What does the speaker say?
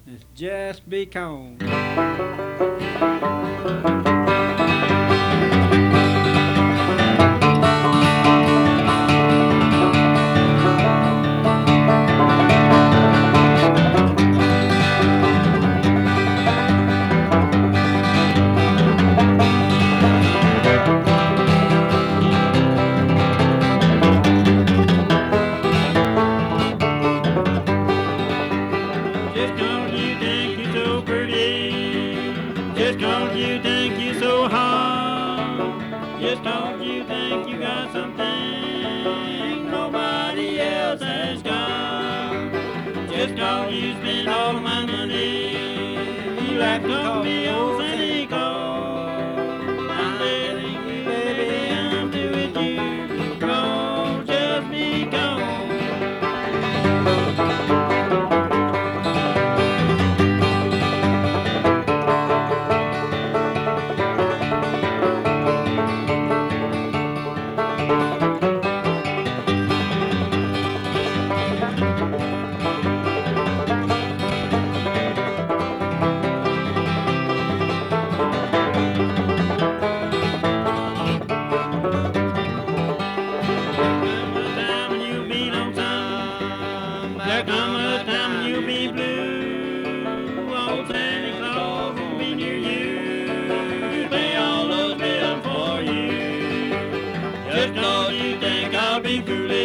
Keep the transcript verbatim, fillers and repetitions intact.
It's just because. Just cause you think you're so pretty, just cause you think you're so hot, just cause you think you got something nobody else has got, just cause you spend all of my money, you like to call me old Santa Claus. I'm telling you, baby, I'm doing you wrong just because. There come a time when you'll be blue. Old Santa Claus won't be near you. Pay all those bills for you. Just cause you think I'll be foolish.